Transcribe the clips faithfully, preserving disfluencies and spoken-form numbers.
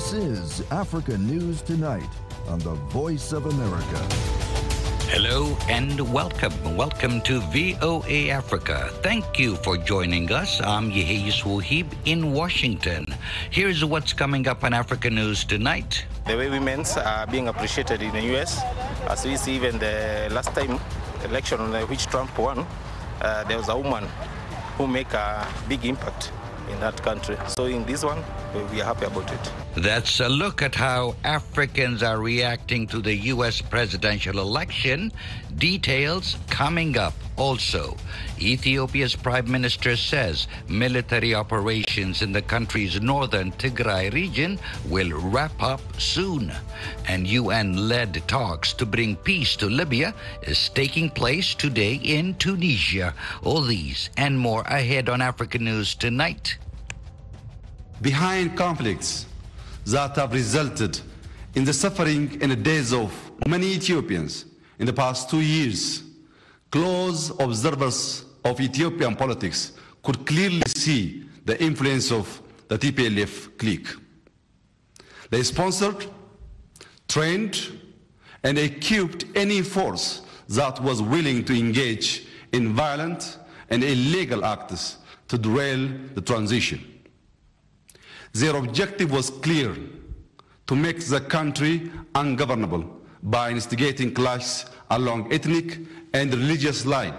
This is Africa News Tonight on the Voice of America. Hello and welcome. Welcome to V O A Africa. Thank you for joining us. I'm Yeheyes Wahib in Washington. Here's what's coming up on Africa News Tonight. The way women are being appreciated in the U S, as we see even the last time election on which Trump won, uh, there was a woman who make a big impact in that country. So in this one, we are happy about it. That's a look at how Africans are reacting to the U S presidential election. Details coming up. Also, Ethiopia's prime minister says military operations in the country's northern Tigray region will wrap up soon. And U N-led talks to bring peace to Libya is taking place today in Tunisia. All these and more ahead on Africa News Tonight. Behind conflicts that have resulted in the suffering and the deaths of many Ethiopians in the past two years, close observers of Ethiopian politics could clearly see the influence of the T P L F clique. They sponsored, trained, and equipped any force that was willing to engage in violent and illegal acts to derail the transition. Their objective was clear: to make the country ungovernable by instigating clashes along ethnic and religious lines,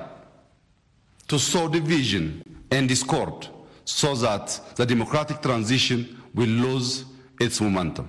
to sow division and discord so that the democratic transition will lose its momentum.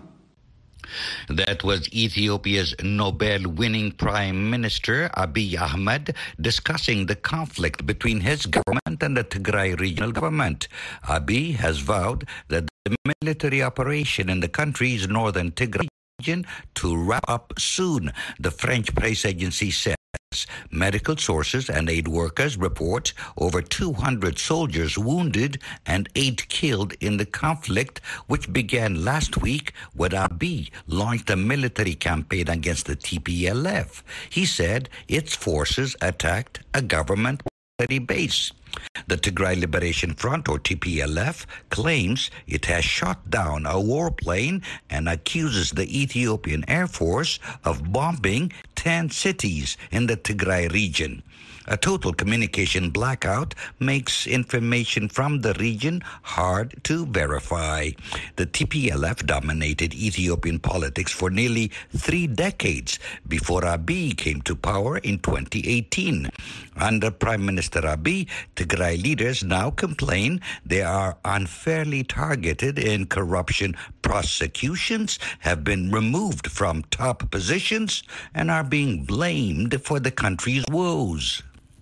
That was Ethiopia's Nobel-winning Prime Minister Abiy Ahmed discussing the conflict between his government and the Tigray regional government. Abiy has vowed that the military operation in the country's northern Tigray region to wrap up soon, the French press agency said. Medical sources and aid workers report over two hundred soldiers wounded and eight killed in the conflict, which began last week when Abiy launched a military campaign against the T P L F. He said its forces attacked a government military base. The Tigray Liberation Front, or T P L F, claims it has shot down a warplane and accuses the Ethiopian Air Force of bombing ten cities in the Tigray region. A total communication blackout makes information from the region hard to verify. The T P L F dominated Ethiopian politics for nearly three decades before Abiy came to power in twenty eighteen. Under Prime Minister Abiy, Tigray leaders now complain they are unfairly targeted in corruption. Prosecutions have been removed from top positions and are being blamed for the country's woes.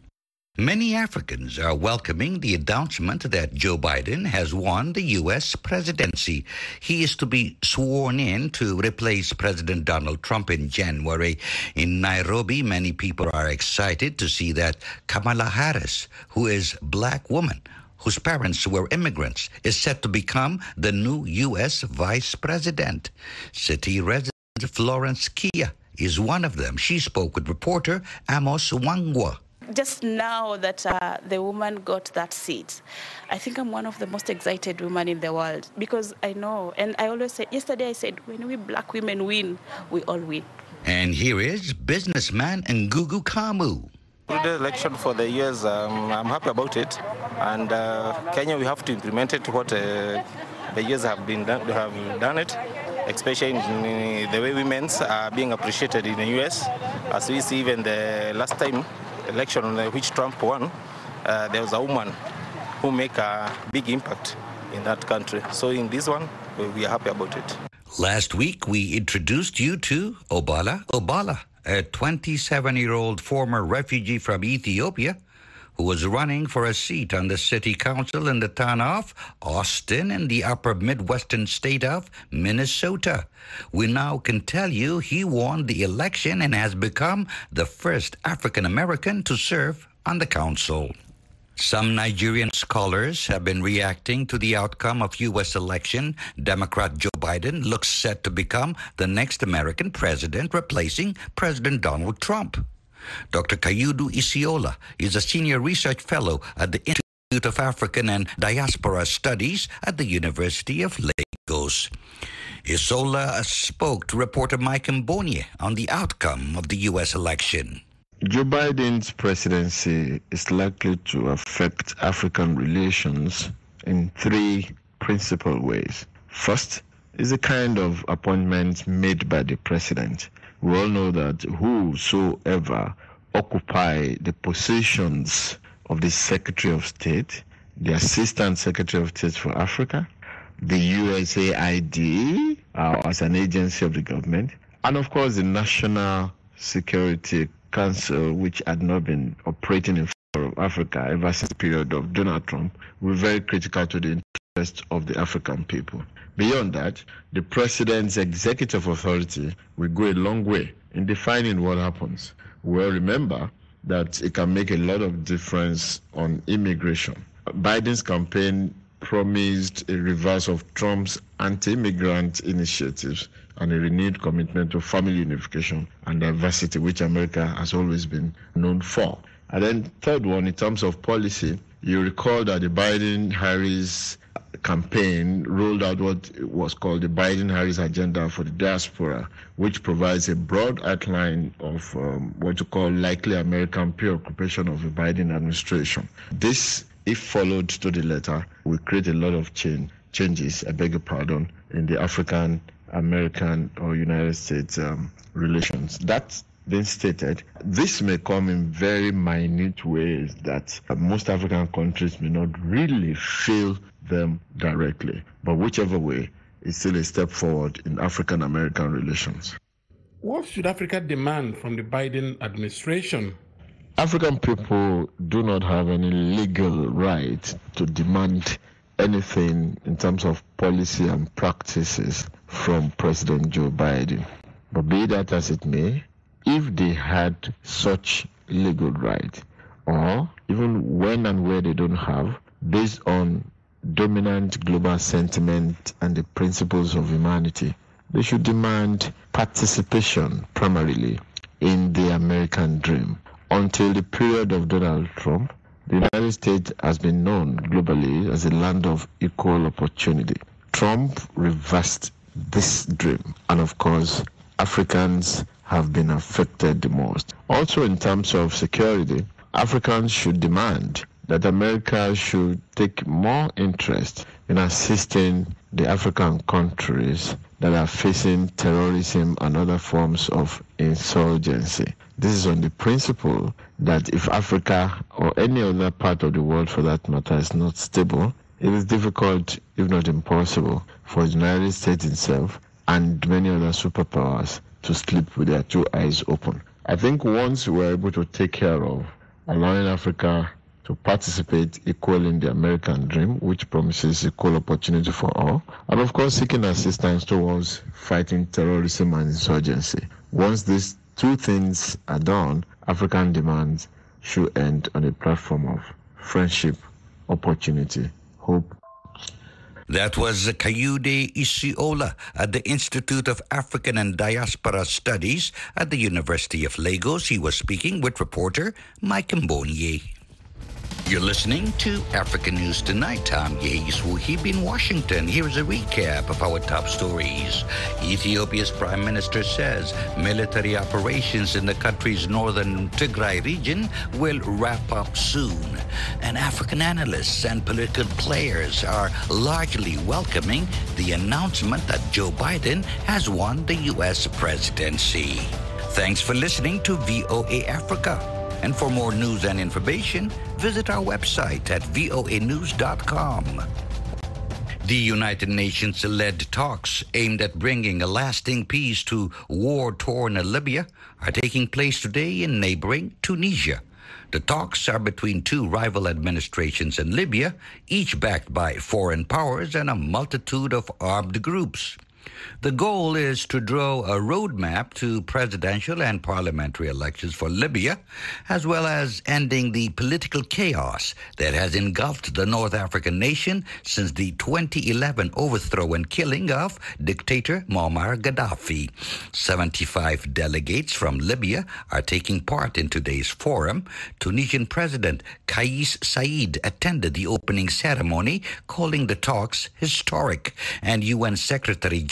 Many Africans are welcoming the announcement that Joe Biden has won the U S presidency. He is to be sworn in to replace President Donald Trump in January. In Nairobi, many people are excited to see that Kamala Harris, who is a black woman, whose parents were immigrants, is set to become the new U S vice president. City resident Florence Kia is one of them. She spoke with reporter Amos Wangwa. Just now that uh, the woman got that seat, I think I'm one of the most excited women in the world, because I know, and I always said, yesterday I said, when we black women win, we all win. And here is businessman Ngugu Kamu. The election for the years, um, I'm happy about it. And uh, Kenya, we have to implement it, what uh, the years have been done, have done it, especially in the way women are being appreciated in the U S. As we see even the last time election on which Trump won, uh, there was a woman who make a big impact in that country. So in this one, we are happy about it. Last week, we introduced you to Obala Obala, a twenty-seven-year-old former refugee from Ethiopia who was running for a seat on the city council in the town of Austin in the upper Midwestern state of Minnesota. We now can tell you he won the election and has become the first African-American to serve on the council. Some Nigerian scholars have been reacting to the outcome of U S election. Democrat Joe Biden looks set to become the next American president, replacing President Donald Trump. Doctor Kayudu Isiola is a senior research fellow at the Institute of African and Diaspora Studies at the University of Lagos. Isola spoke to reporter Mike Mbonye on the outcome of the U S election. Joe Biden's presidency is likely to affect African relations in three principal ways. First is the kind of appointments made by the president. We all know that whosoever occupy the positions of the Secretary of State, the Assistant Secretary of State for Africa, the U S A I D uh, as an agency of the government, and of course the National Security Council, which had not been operating in favor of Africa ever since the period of Donald Trump, were very critical to the interests of the African people. Beyond that, the president's executive authority will go a long way in defining what happens. Well, remember that it can make a lot of difference on immigration. Biden's campaign promised a reverse of Trump's anti-immigrant initiatives and a renewed commitment to family unification and diversity, which America has always been known for. And then third one, in terms of policy, you recall that the Biden-Harris campaign rolled out what was called the Biden-Harris Agenda for the Diaspora, which provides a broad outline of um, what you call likely American preoccupation of the Biden administration. This, if followed to the letter, will create a lot of change, changes, I beg your pardon, in the African, American or United States um, relations. That being stated, this may come in very minute ways that uh, most African countries may not really feel them directly. But whichever way, it's still a step forward in African-American relations. What should Africa demand from the Biden administration? African people do not have any legal right to demand anything in terms of policy and practices from President Joe Biden. But be that as it may, if they had such legal right, or even when and where they don't have, based on dominant global sentiment and the principles of humanity, they should demand participation primarily in the American dream. Until the period of Donald Trump, the United States has been known globally as a land of equal opportunity. Trump reversed this dream, and of course, Africans have been affected the most. Also, in terms of security, Africans should demand that America should take more interest in assisting the African countries that are facing terrorism and other forms of insurgency. This is on the principle that if Africa or any other part of the world for that matter is not stable, it is difficult, if not impossible, for the United States itself and many other superpowers to sleep with their two eyes open. I think once we're able to take care of allowing Africa to participate equally in the American dream, which promises equal opportunity for all, and of course seeking assistance towards fighting terrorism and insurgency. Once these two things are done, African demands should end on a platform of friendship, opportunity, hope. That was Kayode Isiola at the Institute of African and Diaspora Studies at the University of Lagos. He was speaking with reporter Mike Mbonye. You're listening to African News Tonight. I'm Yeis Wuhib in Washington. Here's a recap of our top stories. Ethiopia's prime minister says military operations in the country's northern Tigray region will wrap up soon. And African analysts and political players are largely welcoming the announcement that Joe Biden has won the U S presidency. Thanks for listening to V O A Africa. And for more news and information, visit our website at voa news dot com. The United Nations-led talks aimed at bringing a lasting peace to war-torn Libya are taking place today in neighboring Tunisia. The talks are between two rival administrations in Libya, each backed by foreign powers and a multitude of armed groups. The goal is to draw a roadmap to presidential and parliamentary elections for Libya, as well as ending the political chaos that has engulfed the North African nation since the twenty eleven overthrow and killing of dictator Muammar Gaddafi. seventy-five delegates from Libya are taking part in today's forum. Tunisian President Kais Saied attended the opening ceremony, calling the talks historic, and U N Secretary General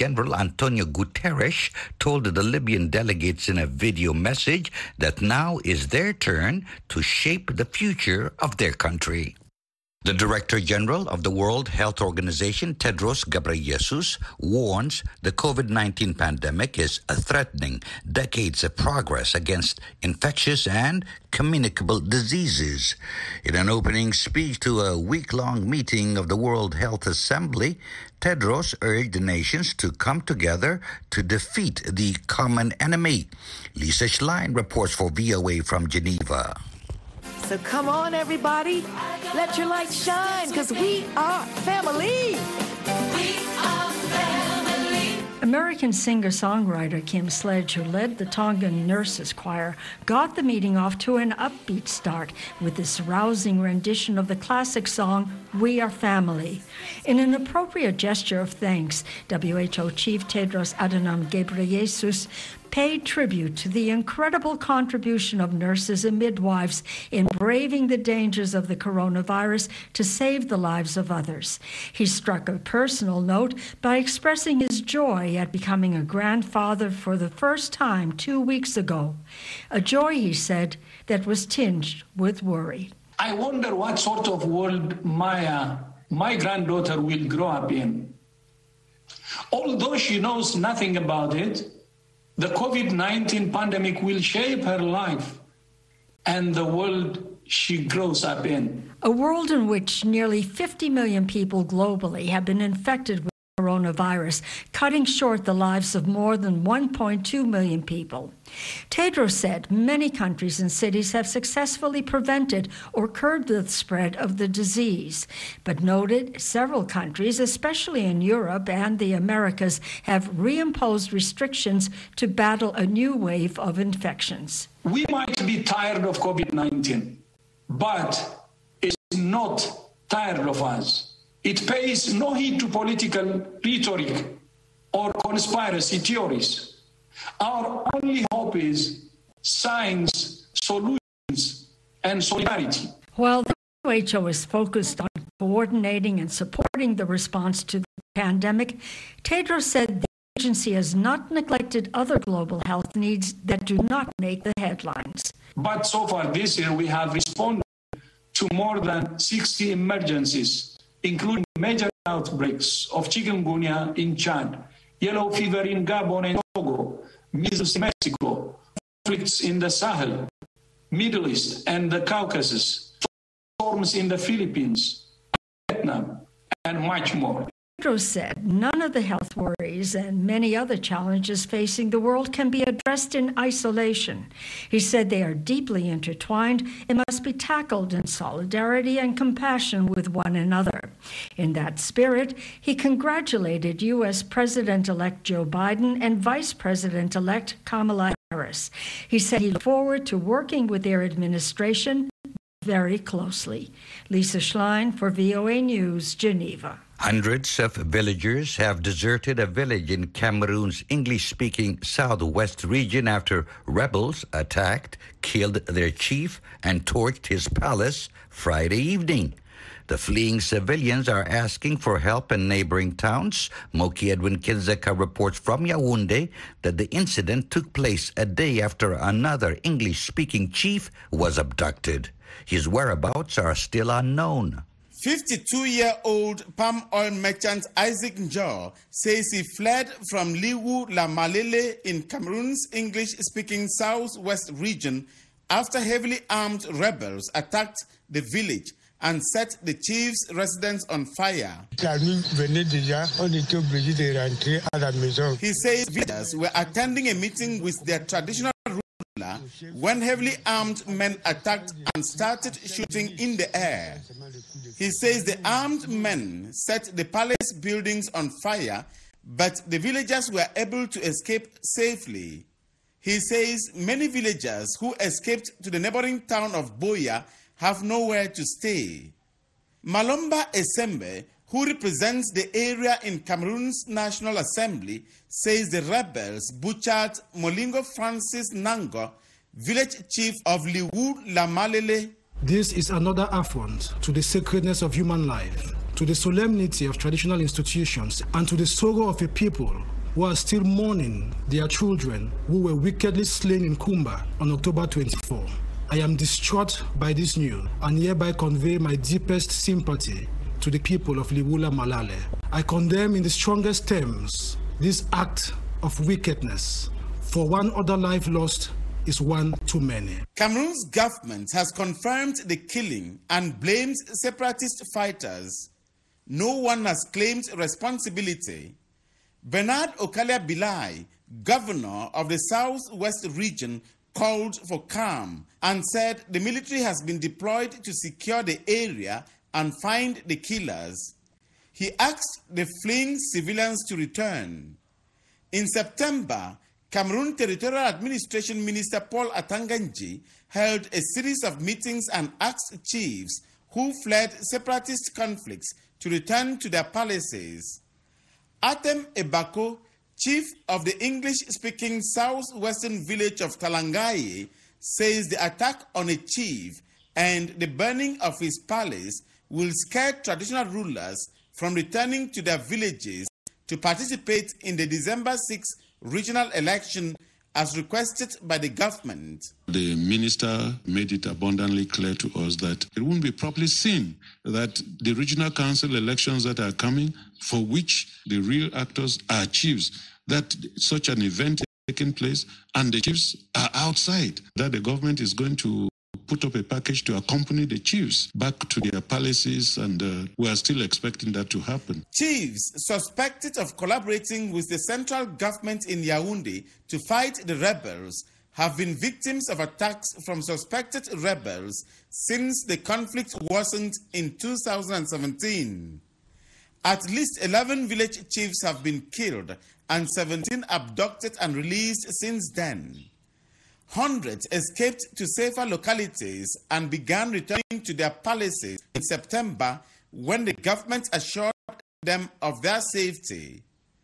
General Antonio Guterres told the Libyan delegates in a video message that now is their turn to shape the future of their country. The Director General of the World Health Organization, Tedros Ghebreyesus, warns the COVID nineteen pandemic is threatening decades of progress against infectious and communicable diseases. In an opening speech to a week-long meeting of the World Health Assembly, Tedros urged the nations to come together to defeat the common enemy. Lisa Schlein reports for V O A from Geneva. So come on, everybody. Let your light shine, because we are family. We are family. American singer-songwriter Kim Sledge, who led the Tongan Nurses Choir, got the meeting off to an upbeat start with this rousing rendition of the classic song, We Are Family. In an appropriate gesture of thanks, W H O Chief Tedros Adhanom Ghebreyesus paid tribute to the incredible contribution of nurses and midwives in braving the dangers of the coronavirus to save the lives of others. He struck a personal note by expressing his joy at becoming a grandfather for the first time two weeks ago. A joy, he said, that was tinged with worry. I wonder what sort of world Maya, my granddaughter, will grow up in. Although she knows nothing about it, the COVID nineteen pandemic will shape her life and the world she grows up in. A world in which nearly fifty million people globally have been infected with coronavirus, cutting short the lives of more than one point two million people. Tedros said many countries and cities have successfully prevented or curbed the spread of the disease, but noted several countries, especially in Europe and the Americas, have reimposed restrictions to battle a new wave of infections. We might be tired of COVID nineteen, but it's not tired of us. It pays no heed to political rhetoric or conspiracy theories. Our only hope is science, solutions, and solidarity. While the W H O is focused on coordinating and supporting the response to the pandemic, Tedros said the agency has not neglected other global health needs that do not make the headlines. But so far this year, we have responded to more than sixty emergencies, including major outbreaks of chikungunya in Chad, yellow fever in Gabon and Togo, measles in Mexico, conflicts in the Sahel, Middle East and the Caucasus, storms in the Philippines, Vietnam, and much more. Tedros said none of the health worries and many other challenges facing the world can be addressed in isolation. He said they are deeply intertwined and must be tackled in solidarity and compassion with one another. In that spirit, he congratulated U S President-elect Joe Biden and Vice President-elect Kamala Harris. He said he looked forward to working with their administration very closely. Lisa Schlein for V O A News, Geneva. Hundreds of villagers have deserted a village in Cameroon's English-speaking southwest region after rebels attacked, killed their chief, and torched his palace Friday evening. The fleeing civilians are asking for help in neighboring towns. Moki Edwin Kinzeka reports from Yaoundé that the incident took place a day after another English-speaking chief was abducted. His whereabouts are still unknown. fifty-two-year-old palm oil merchant Isaac Njor says he fled from Liwu-la-Malele in Cameroon's English-speaking southwest region after heavily armed rebels attacked the village and set the chief's residence on fire. He says villagers were attending a meeting with their traditional ruler when heavily armed men attacked and started shooting in the air. He says the armed men set the palace buildings on fire, but the villagers were able to escape safely. He says many villagers who escaped to the neighboring town of Boya have nowhere to stay. Malomba Esembe, who represents the area in Cameroon's National Assembly, says the rebels butchered Molingo Francis Nango, village chief of Liwu-la-Malele. This is another affront to the sacredness of human life, to to the solemnity of traditional institutions and to the sorrow of a people who are still mourning their children who were wickedly slain in Kumba on October twenty-fourth. I am distraught by this news and hereby convey my deepest sympathy to the people of Liwula Malale. I condemn in the strongest terms this act of wickedness, for one other life lost is one too many. Cameroon's government has confirmed the killing and blamed separatist fighters. No one has claimed responsibility. Bernard Okalia Bilai, governor of the Southwest region, called for calm and said the military has been deployed to secure the area and find the killers. He asked the fleeing civilians to return. In September, Cameroon Territorial Administration Minister Paul Atanganji held a series of meetings and asked chiefs who fled separatist conflicts to return to their palaces. Atem Ebako, chief of the English-speaking southwestern village of Talangaye, says the attack on a chief and the burning of his palace will scare traditional rulers from returning to their villages to participate in the December sixth regional election as requested by the government. The minister made it abundantly clear to us that it won't be properly seen that the regional council elections that are coming, for which the real actors are chiefs, that such an event is taking place and the chiefs are outside, that the government is going to put up a package to accompany the chiefs back to their palaces, and uh, we are still expecting that to happen. Chiefs suspected of collaborating with the central government in Yaoundé to fight the rebels have been victims of attacks from suspected rebels since the conflict worsened in two thousand seventeen. At least eleven village chiefs have been killed and seventeen abducted and released since then. Hundreds escaped to safer localities and began returning to their palaces in September when the government assured them of their safety.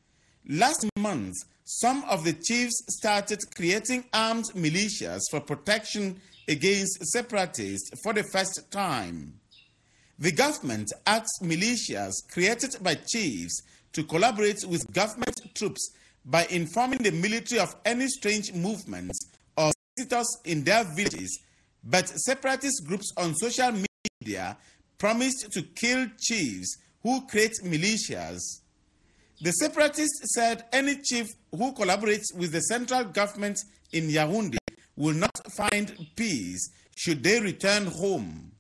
Last month, some of the chiefs started creating armed militias for protection against separatists for the first time. The government asked militias created by chiefs to collaborate with government troops by informing the military of any strange movements or visitors in their villages, but separatist groups on social media promised to kill chiefs who create militias. The separatists said any chief who collaborates with the central government in Yaoundé will not find peace should they return home.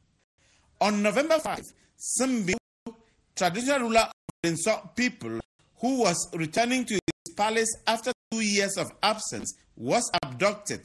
On November fifth, Simbi, traditional ruler of the Nsok people who was returning to his palace after two years of absence, was abducted.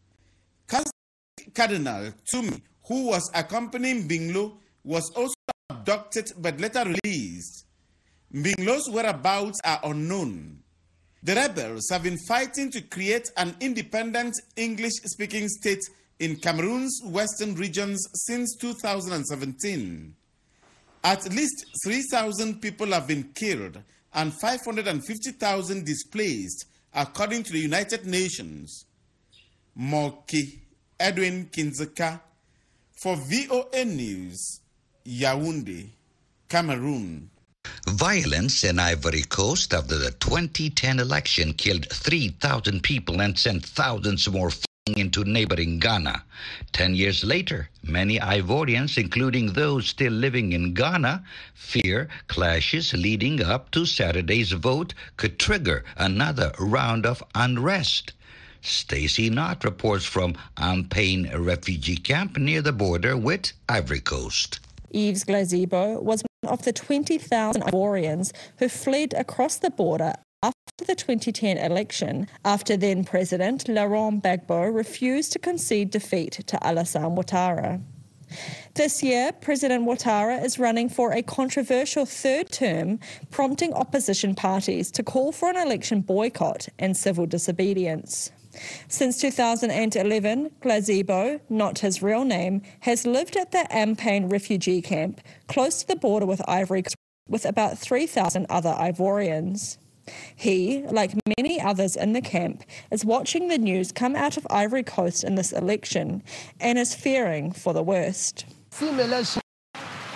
Cardinal Tumi, who was accompanying Binglo, was also abducted but later released. Binglo's whereabouts are unknown. The rebels have been fighting to create an independent English-speaking state in Cameroon's western regions since two thousand seventeen. At least three thousand people have been killed and five hundred fifty thousand displaced, according to the United Nations. Moki Edwin Kinzeka for V O A News, Yaoundé, Cameroon. Violence in Ivory Coast after the twenty ten election killed three thousand people and sent thousands more fleeing into neighboring Ghana. Ten years later, many Ivorians, including those still living in Ghana, fear clashes leading up to Saturday's vote could trigger another round of unrest. Stacey Knott reports from Ampain refugee camp near the border with Ivory Coast. Yves Glazebo was one of the twenty thousand Ivorians who fled across the border after the twenty ten election, after then-President Laurent Gbagbo refused to concede defeat to Alassane Ouattara. This year, President Ouattara is running for a controversial third term, prompting opposition parties to call for an election boycott and civil disobedience. Since two thousand eleven, Glazebo, not his real name, has lived at the Ampain refugee camp close to the border with Ivory Coast with about three thousand other Ivorians. He, like many others in the camp, is watching the news come out of Ivory Coast in this election and is fearing for the worst. Si l'élection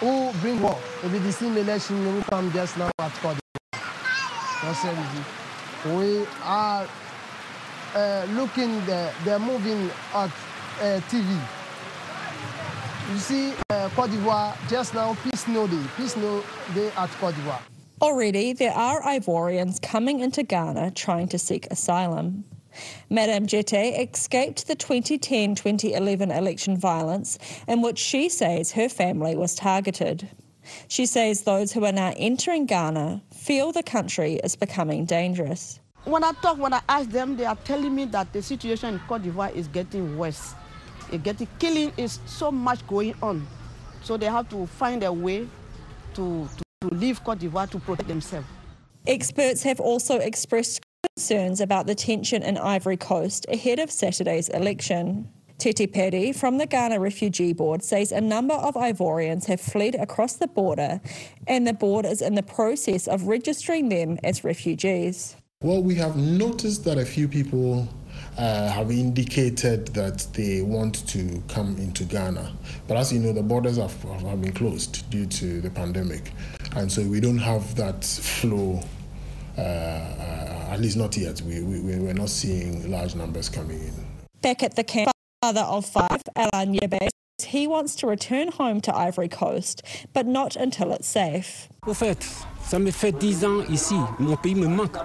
who bring war. It be the same election who come just now at Cote d'Ivoire. We are uh, looking, the, they're moving at uh, T V. You see, uh, Cote d'Ivoire, just now, peace no day, peace no day at Cote d'Ivoire. Already, there are Ivorians coming into Ghana trying to seek asylum. Madame Jete escaped the twenty ten twenty eleven election violence in which she says her family was targeted. She says those who are now entering Ghana feel the country is becoming dangerous. When I talk, when I ask them, they are telling me that the situation in Cote d'Ivoire is getting worse. It getting, killing is so much going on. So they have to find a way to, to, to leave Cote d'Ivoire to protect themselves. Experts have also expressed concerns about the tension in Ivory Coast ahead of Saturday's election. Tete Peri from the Ghana Refugee Board says a number of Ivorians have fled across the border and the board is in the process of registering them as refugees. Well, we have noticed that a few people uh, have indicated that they want to come into Ghana. But as you know, the borders have, have been closed due to the pandemic. And so we don't have that flow, uh, uh, at least not yet. We, we, we're not seeing large numbers coming in. Back at the camp, father of five, Alain Yebe, he wants to return home to Ivory Coast, but not until it's safe. Au fait, ça me fait dix ans ici. Mon pays me manque.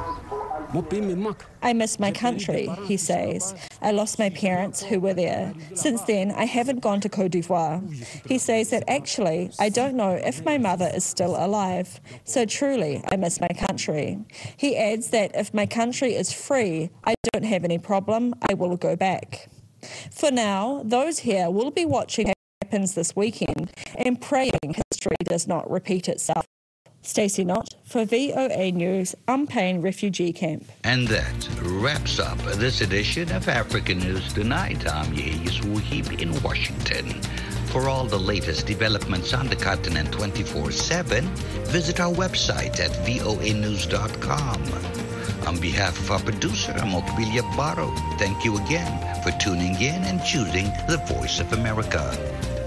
I miss my country, he says. I lost my parents who were there. Since then, I haven't gone to Côte d'Ivoire. He says that actually, I don't know if my mother is still alive. So truly, I miss my country. He adds that if my country is free, I don't have any problem, I will go back. For now, those here will be watching what happens this weekend and praying history does not repeat itself. Stacey Knott for V O A News, Umpain Refugee Camp. And that wraps up this edition of African News Tonight. I'm Yehia Suhib in Washington. For all the latest developments on the continent twenty-four seven, visit our website at voa news dot com. On behalf of our producer, Mokbilia Baro, thank you again for tuning in and choosing the Voice of America.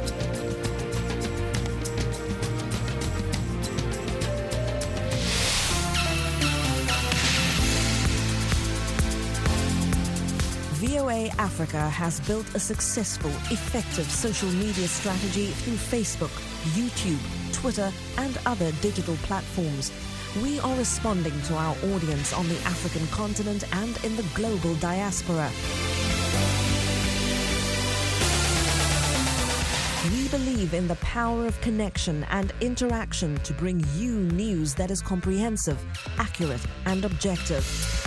V O A Africa has built a successful, effective social media strategy through Facebook, YouTube, Twitter, and other digital platforms. We are responding to our audience on the African continent and in the global diaspora. We believe in the power of connection and interaction to bring you news that is comprehensive, accurate, and objective.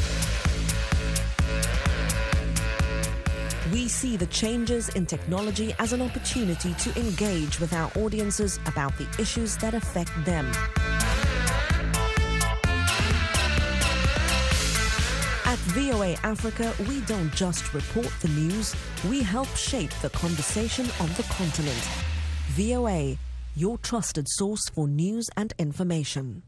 We see the changes in technology as an opportunity to engage with our audiences about the issues that affect them. At V O A Africa, we don't just report the news, we help shape the conversation on the continent. V O A, your trusted source for news and information.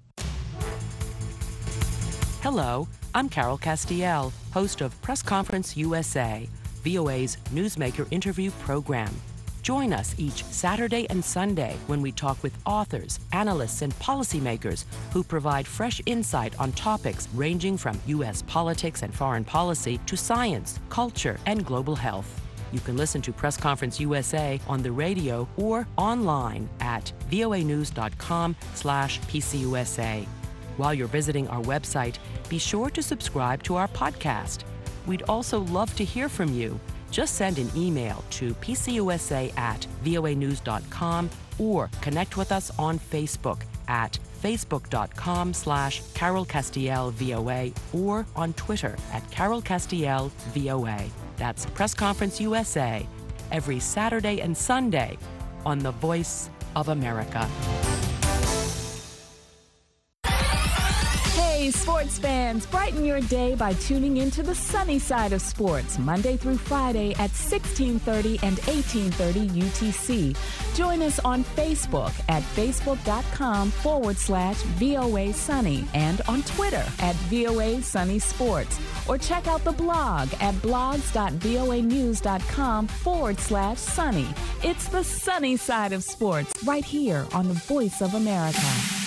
Hello, I'm Carol Castiel, host of Press Conference U S A, V O A's newsmaker interview program. Join us each Saturday and Sunday when we talk with authors, analysts, and policymakers who provide fresh insight on topics ranging from U S politics and foreign policy to science, culture, and global health. You can listen to Press Conference U S A on the radio or online at voa news dot com slash P C U S A. While you're visiting our website, be sure to subscribe to our podcast. We'd also love to hear from you. Just send an email to p c u s a at voa news dot com or connect with us on Facebook at facebook dot com slash Carol Castiel V O A or on Twitter at Carol Castiel V O A. That's Press Conference U S A every Saturday and Sunday on the Voice of America. Hey, Hey, sports fans, brighten your day by tuning into the sunny side of sports, Monday through Friday at sixteen thirty and eighteen thirty U T C. Join us on Facebook at facebook.com forward slash VOA Sunny and on Twitter at VOA Sunny Sports. Or check out the blog at blogs.voanews.com forward slash sunny. It's the sunny side of sports right here on the Voice of America.